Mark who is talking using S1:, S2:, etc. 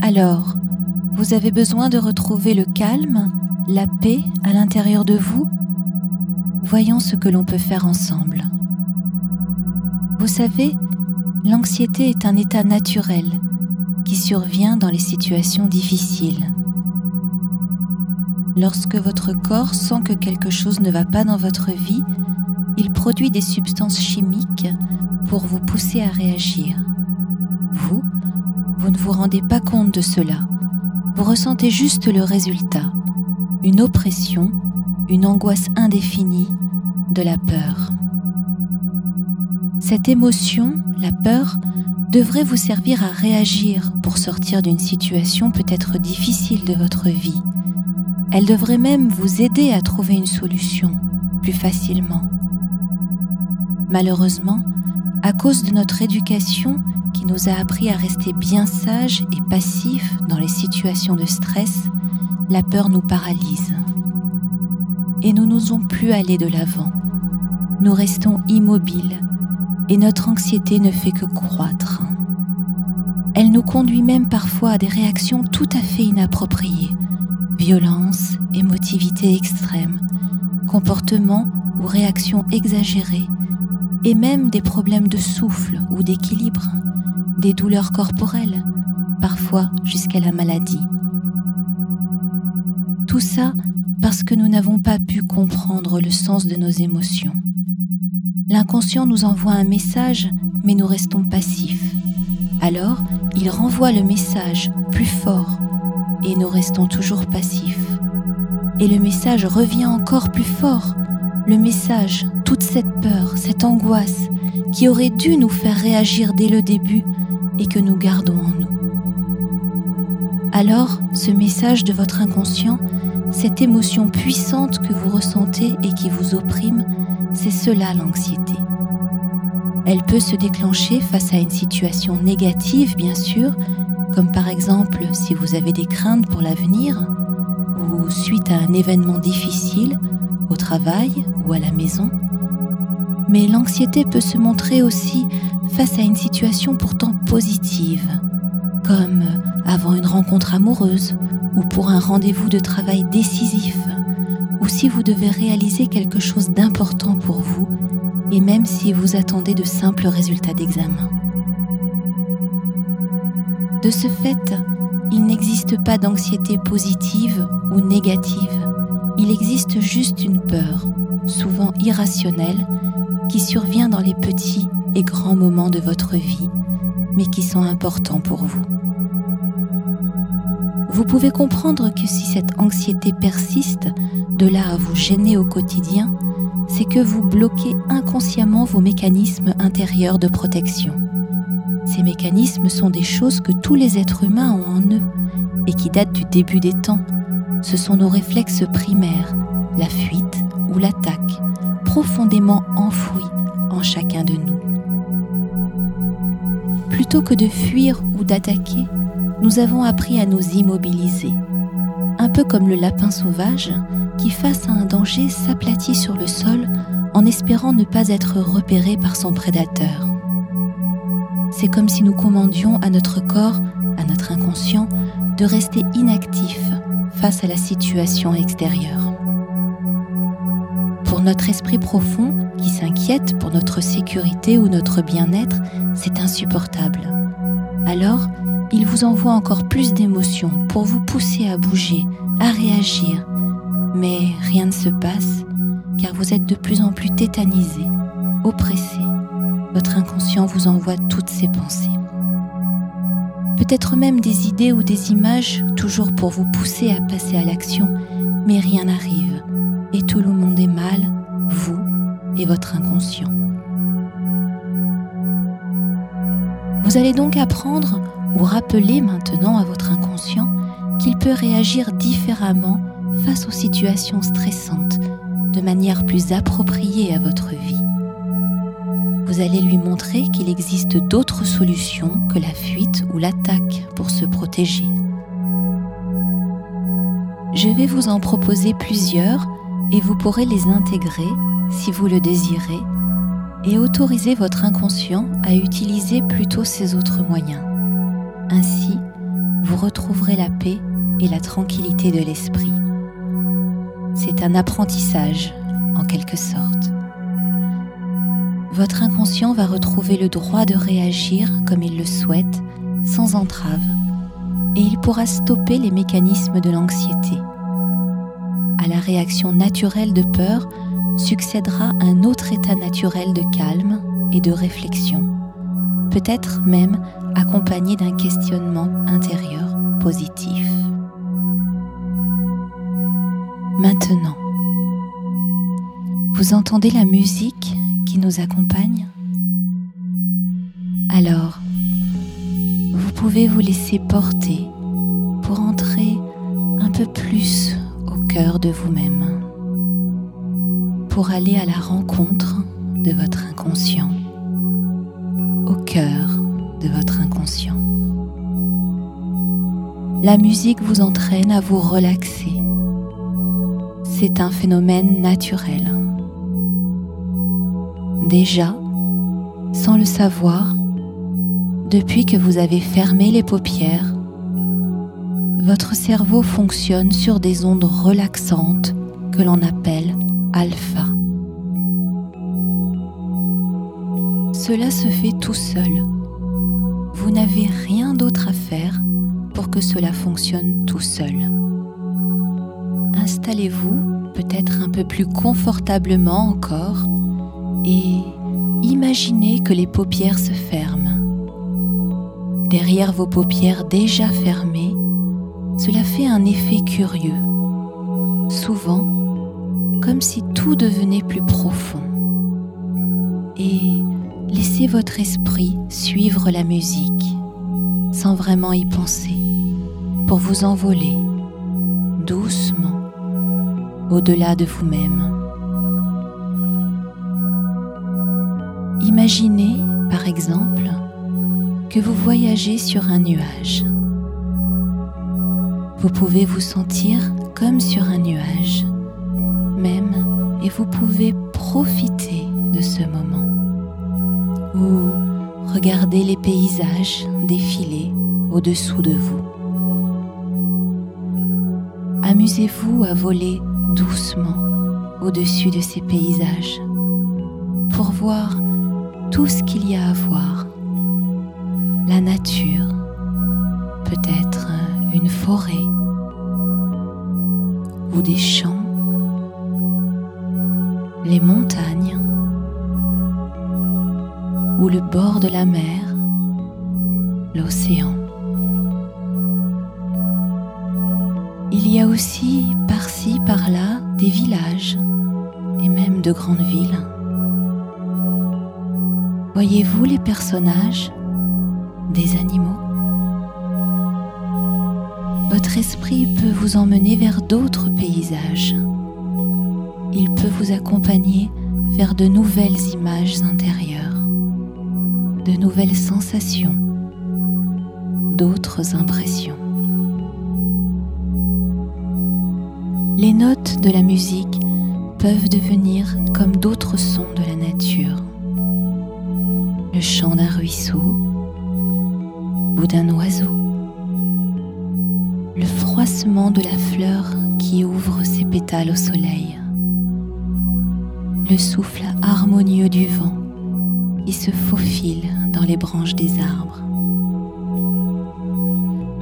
S1: Alors, vous avez besoin de retrouver le calme, la paix à l'intérieur de vous? Voyons ce que l'on peut faire ensemble. Vous savez, l'anxiété est un état naturel qui survient dans les situations difficiles. Lorsque votre corps sent que quelque chose ne va pas dans votre vie, il produit des substances chimiques pour vous pousser à réagir. Vous ne vous rendez pas compte de cela. Vous ressentez juste le résultat, une oppression, une angoisse indéfinie, de la peur. Cette émotion, la peur, devrait vous servir à réagir pour sortir d'une situation peut-être difficile de votre vie. Elle devrait même vous aider à trouver une solution plus facilement. Malheureusement, à cause de notre éducation qui nous a appris à rester bien sages et passifs dans les situations de stress, la peur nous paralyse. Et nous n'osons plus aller de l'avant. Nous restons immobiles et notre anxiété ne fait que croître. Elle nous conduit même parfois à des réactions tout à fait inappropriées. Violence, émotivité extrême, comportements ou réactions exagérées, et même des problèmes de souffle ou d'équilibre, des douleurs corporelles, parfois jusqu'à la maladie. Tout ça parce que nous n'avons pas pu comprendre le sens de nos émotions. L'inconscient nous envoie un message, mais nous restons passifs. Alors, il renvoie le message plus fort, et nous restons toujours passifs. Et le message revient encore plus fort. Le message, toute cette peur, cette angoisse, qui aurait dû nous faire réagir dès le début et que nous gardons en nous. Alors, ce message de votre inconscient, cette émotion puissante que vous ressentez et qui vous opprime, c'est cela l'anxiété. Elle peut se déclencher face à une situation négative, bien sûr, comme par exemple si vous avez des craintes pour l'avenir ou suite à un événement difficile au travail ou à la maison. Mais l'anxiété peut se montrer aussi face à une situation pourtant positive, comme avant une rencontre amoureuse ou pour un rendez-vous de travail décisif, ou si vous devez réaliser quelque chose d'important pour vous, et même si vous attendez de simples résultats d'examen. De ce fait, il n'existe pas d'anxiété positive ou négative. Il existe juste une peur, souvent irrationnelle, qui survient dans les petits et grands moments de votre vie, mais qui sont importants pour vous. Vous pouvez comprendre que si cette anxiété persiste, de là à vous gêner au quotidien, c'est que vous bloquez inconsciemment vos mécanismes intérieurs de protection. Ces mécanismes sont des choses que tous les êtres humains ont en eux et qui datent du début des temps. Ce sont nos réflexes primaires, la fuite ou l'attaque, profondément enfouis en chacun de nous. Plutôt que de fuir ou d'attaquer, nous avons appris à nous immobiliser, un peu comme le lapin sauvage qui, face à un danger, s'aplatit sur le sol en espérant ne pas être repéré par son prédateur. C'est comme si nous commandions à notre corps, à notre inconscient, de rester inactif face à la situation extérieure. Pour notre esprit profond, qui s'inquiète pour notre sécurité ou notre bien-être, c'est insupportable. Alors, il vous envoie encore plus d'émotions pour vous pousser à bouger, à réagir. Mais rien ne se passe, car vous êtes de plus en plus tétanisé, oppressé. Votre inconscient vous envoie toutes ses pensées. Peut-être même des idées ou des images, toujours pour vous pousser à passer à l'action, mais rien n'arrive, et tout le monde est mal, vous et votre inconscient. Vous allez donc apprendre ou rappeler maintenant à votre inconscient qu'il peut réagir différemment face aux situations stressantes, de manière plus appropriée à votre vie. Vous allez lui montrer qu'il existe d'autres solutions que la fuite ou l'attaque pour se protéger. Je vais vous en proposer plusieurs et vous pourrez les intégrer si vous le désirez et autoriser votre inconscient à utiliser plutôt ces autres moyens. Ainsi, vous retrouverez la paix et la tranquillité de l'esprit. C'est un apprentissage, en quelque sorte. Votre inconscient va retrouver le droit de réagir comme il le souhaite, sans entrave, et il pourra stopper les mécanismes de l'anxiété. À la réaction naturelle de peur succédera un autre état naturel de calme et de réflexion, peut-être même accompagné d'un questionnement intérieur positif. Maintenant, vous entendez la musique qui nous accompagne? Alors, vous pouvez vous laisser porter pour entrer un peu plus au cœur de vous-même, pour aller à la rencontre de votre inconscient, au cœur de votre inconscient. La musique vous entraîne à vous relaxer. C'est un phénomène naturel. Déjà, sans le savoir, depuis que vous avez fermé les paupières, votre cerveau fonctionne sur des ondes relaxantes que l'on appelle alpha. Cela se fait tout seul. Vous n'avez rien d'autre à faire pour que cela fonctionne tout seul. Installez-vous peut-être un peu plus confortablement encore et imaginez que les paupières se ferment. Derrière vos paupières déjà fermées, cela fait un effet curieux, souvent comme si tout devenait plus profond. Et laissez votre esprit suivre la musique, sans vraiment y penser, pour vous envoler doucement au-delà de vous-même. Imaginez, par exemple, que vous voyagez sur un nuage. Vous pouvez vous sentir comme sur un nuage, même, et vous pouvez profiter de ce moment. Ou regardez les paysages défiler au-dessous de vous. Amusez-vous à voler doucement au-dessus de ces paysages pour voir tout ce qu'il y a à voir. La nature, peut-être une forêt ou des champs, les montagnes ou le bord de la mer, l'océan. Il y a aussi par-ci, par-là des villages et même de grandes villes. Voyez-vous les personnages, des animaux? Votre esprit peut vous emmener vers d'autres paysages. Il peut vous accompagner vers de nouvelles images intérieures, de nouvelles sensations, d'autres impressions. Les notes de la musique peuvent devenir comme d'autres sons de la nature. Le chant d'un ruisseau ou d'un oiseau. Le froissement de la fleur qui ouvre ses pétales au soleil. Le souffle harmonieux du vent qui se faufile dans les branches des arbres.